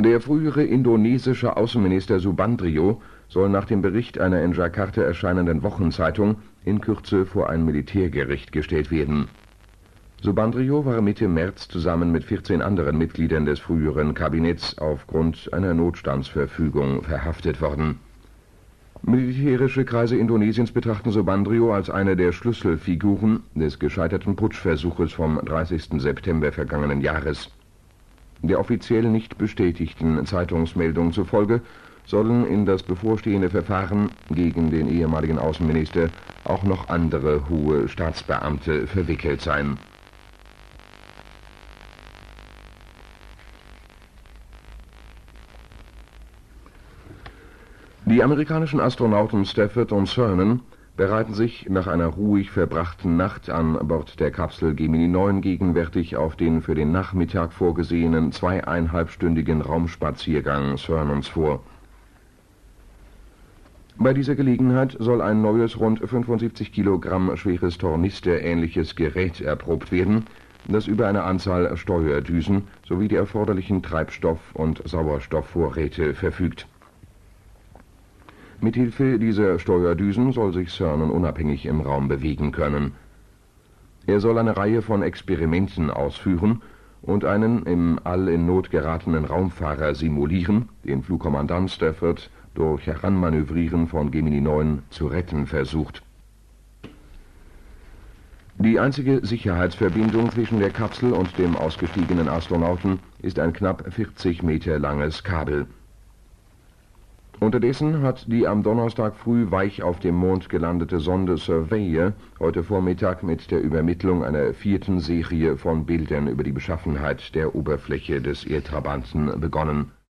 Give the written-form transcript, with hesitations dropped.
Der frühere indonesische Außenminister Subandrio soll nach dem Bericht einer in Jakarta erscheinenden Wochenzeitung in Kürze vor ein Militärgericht gestellt werden. Subandrio war Mitte März zusammen mit 14 anderen Mitgliedern des früheren Kabinetts aufgrund einer Notstandsverfügung verhaftet worden. Militärische Kreise Indonesiens betrachten Subandrio als eine der Schlüsselfiguren des gescheiterten Putschversuches vom 30. September vergangenen Jahres. Der offiziell nicht bestätigten Zeitungsmeldung zufolge sollen in das bevorstehende Verfahren gegen den ehemaligen Außenminister auch noch andere hohe Staatsbeamte verwickelt sein. Die amerikanischen Astronauten Stafford und Cernan bereiten sich nach einer ruhig verbrachten Nacht an Bord der Kapsel Gemini 9 gegenwärtig auf den für den Nachmittag vorgesehenen 2,5-stündigen Raumspaziergang Cernans vor. Bei dieser Gelegenheit soll ein neues, rund 75 Kilogramm schweres Tornister-ähnliches Gerät erprobt werden, das über eine Anzahl Steuerdüsen sowie die erforderlichen Treibstoff- und Sauerstoffvorräte verfügt. Mithilfe dieser Steuerdüsen soll sich Cernan unabhängig im Raum bewegen können. Er soll eine Reihe von Experimenten ausführen und einen im All in Not geratenen Raumfahrer simulieren, den Flugkommandant Stafford durch Heranmanövrieren von Gemini 9 zu retten versucht. Die einzige Sicherheitsverbindung zwischen der Kapsel und dem ausgestiegenen Astronauten ist ein knapp 40 Meter langes Kabel. Unterdessen hat die am Donnerstag früh weich auf dem Mond gelandete Sonde Surveyor heute Vormittag mit der Übermittlung einer 4. Serie von Bildern über die Beschaffenheit der Oberfläche des Erdtrabanten begonnen.